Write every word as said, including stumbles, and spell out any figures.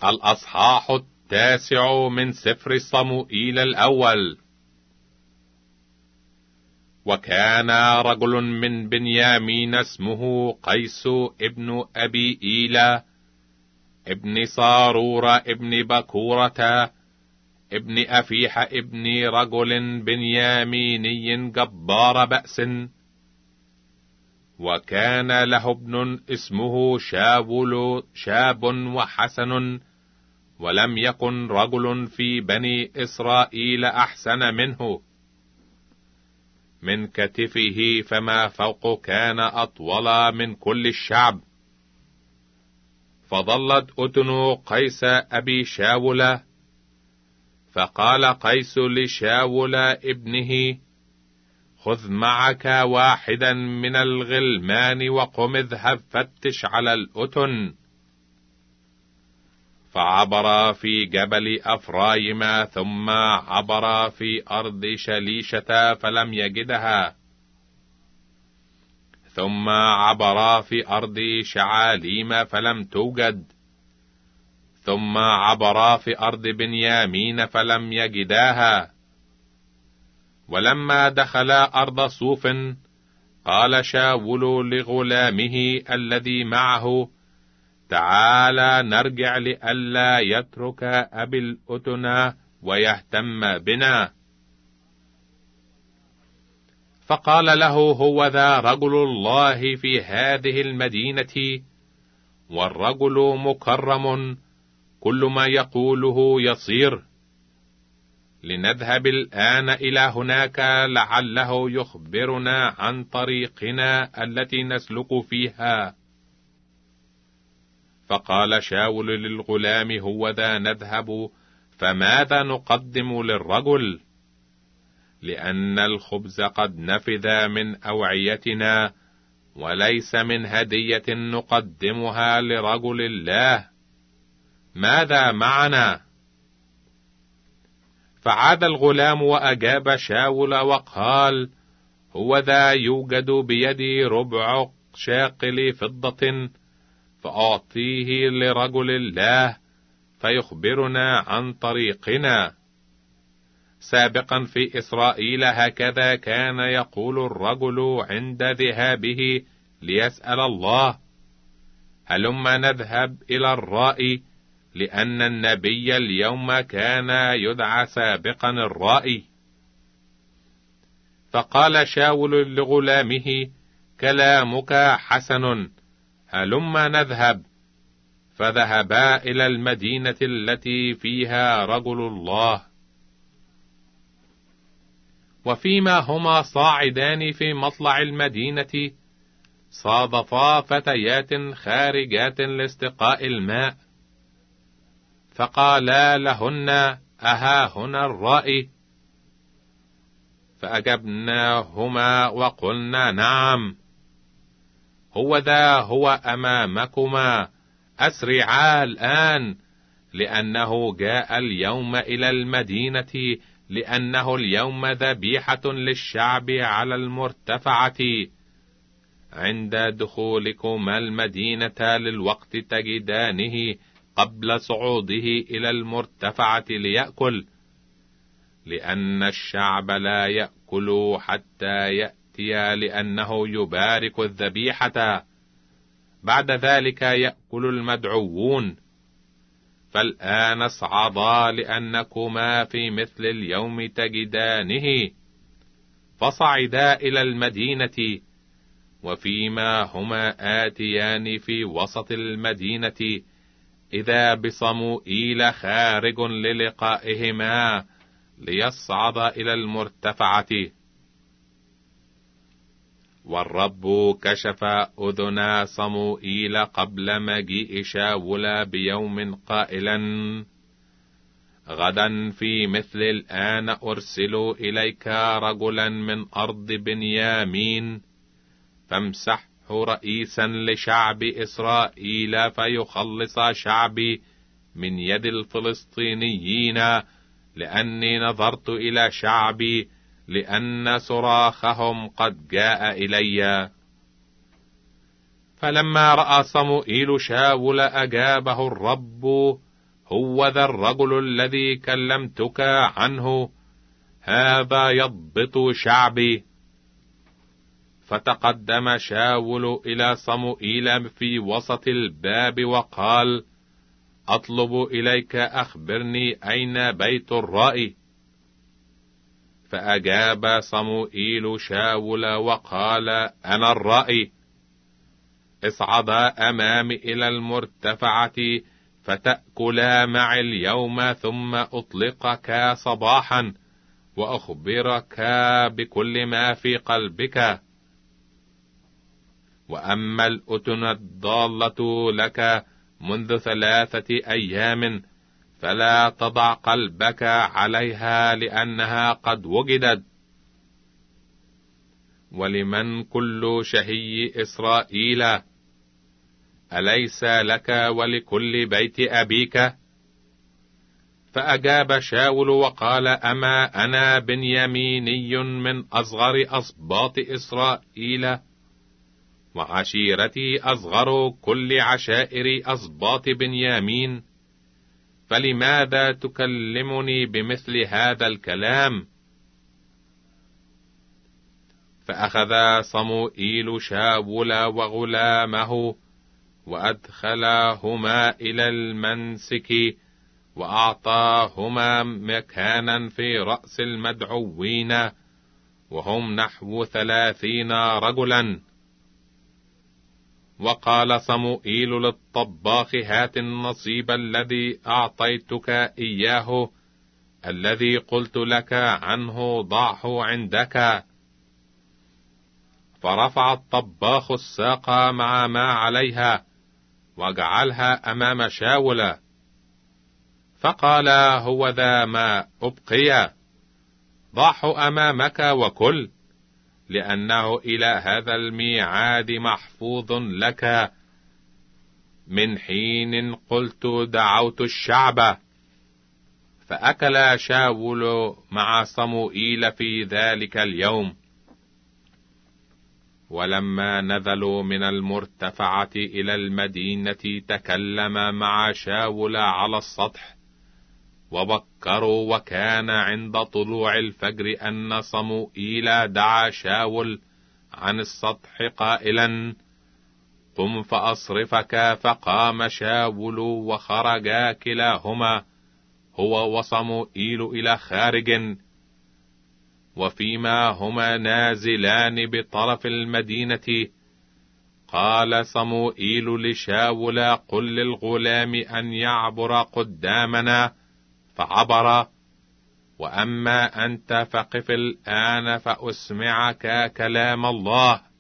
الأصحاح التاسع من سفر صموئيل الأول. وكان رجل من بنيامين اسمه قيس ابن أبي إيلة ابن صارورة ابن بكورة ابن أفيح ابن رجل بنياميني جبار بأس. وكان له ابن اسمه شاول شاب وحسن، ولم يكن رجل في بني إسرائيل أحسن منه. من كتفه فما فوق كان أطول من كل الشعب. فظلت أذن قيس أبي شاول، فقال قيس لشاول ابنه: خذ معك واحدا من الغلمان وقم اذهب فتش على الأتن. فعبر في جبل أفرايم، ثم عبر في أرض شليشة فلم يجدها، ثم عبر في أرض شعاليم فلم توجد، ثم عبر في أرض بنيامين فلم يجداها. ولما دخل أرض صوف قال شاول لغلامه الذي معه: تعال نرجع لئلا يترك أبي الأتن ويهتم بنا. فقال له: هو ذا رجل الله في هذه المدينة، والرجل مكرم، كل ما يقوله يصير. لنذهب الآن إلى هناك لعله يخبرنا عن طريقنا التي نسلك فيها. فقال شاول للغلام: هو ذا نذهب، فماذا نقدم للرجل؟ لأن الخبز قد نفذ من أوعيتنا، وليس من هدية نقدمها لرجل الله. ماذا معنا؟ فعاد الغلام وأجاب شاول وقال: هو ذا يوجد بيدي ربع شاقل فضة، فأعطيه لرجل الله فيخبرنا عن طريقنا. سابقا في إسرائيل هكذا كان يقول الرجل عند ذهابه ليسأل الله: هلما نذهب إلى الرائي، لأن النبي اليوم كان يدعى سابقا الرائي. فقال شاول لغلامه: كلامك حسن، هلما نذهب. فذهبا إلى المدينة التي فيها رجل الله. وفيما هما صاعدان في مطلع المدينة صادفا فتيات خارجات لاستقاء الماء، فقالا لهن: أها هنا الرائي؟ فأجبناهما وقلنا: نعم، هو ذا هو أمامكما، أسرعا الآن، لأنه جاء اليوم إلى المدينة، لأنه اليوم ذبيحة للشعب على المرتفعة. عند دخولكما المدينة للوقت تجدانه قبل صعوده إلى المرتفعة ليأكل، لأن الشعب لا يأكل حتى يأتي، لأنه يبارك الذبيحة، بعد ذلك يأكل المدعوون. فالآن اصعدا، لأنكما في مثل اليوم تجدانه. فصعدا إلى المدينة، وفيما هما آتيان في وسط المدينة إذا بصموئيل خارج للقائهما ليصعد إلى المرتفعة. والرب كشف أذن صموئيل قبل مجيء شاول بيوم قائلا: غدا في مثل الآن أرسل إليك رجلا من أرض بنيامين، فامسحه رئيسا لشعب إسرائيل، فيخلص شعبي من يد الفلسطينيين، لأني نظرت إلى شعبي، لأن صراخهم قد جاء إلي. فلما رأى صموئيل شاول أجابه الرب هو ذا الرجل الذي كلمتك عنه، هذا يضبط شعبي. فتقدم شاول إلى صموئيل في وسط الباب وقال: أطلب إليك، أخبرني أين بيت الرائي. فأجاب صموئيل شاول وقال: أنا الرائي. اصعدا أمامي إلى المرتفعة فتأكلا معي اليوم، ثم أطلقك صباحا وأخبرك بكل ما في قلبك. وأما الأتن الضالة لك منذ ثلاثة أيام فلا تضع قلبك عليها، لأنها قد وجدت. ولمن كل شهي إسرائيل؟ أليس لك ولكل بيت أبيك؟ فأجاب شاول وقال: أما أنا بنياميني من أصغر أسباط إسرائيل، وعشيرتي أصغر كل عشائر أسباط بنيامين، فلماذا تكلمني بمثل هذا الكلام؟ فأخذ صموئيل شاول وغلامه وأدخلهما إلى المنسك، وأعطاهما مكانا في رأس المدعوين، وهم نحو ثلاثين رجلا. وقال صموئيل للطباخ: هات النصيب الذي أعطيتك إياه، الذي قلت لك عنه ضعه عندك. فرفع الطباخ الساق مع ما عليها وجعلها أمام شاول، فقال: هو ذا ما أبقي، ضعه أمامك وكل، لأنه إلى هذا الميعاد محفوظ لك، من حين قلت دعوت الشعب. فأكل شاول مع صموئيل في ذلك اليوم. ولما نزلوا من المرتفعة إلى المدينة تكلم مع شاول على السطح، وبكروا، وكان عند طلوع الفجر أن صموئيل دعا شاول عن السطح قائلا: قم فأصرفك. فقام شاول وخرجا كلاهما هو وصموئيل إلى خارج. وفيما هما نازلان بطرف المدينة قال صموئيل لشاول: قل للغلام أن يعبر قدامنا، فعبر. وأما أنت فقف الآن فأسمعك كلام الله.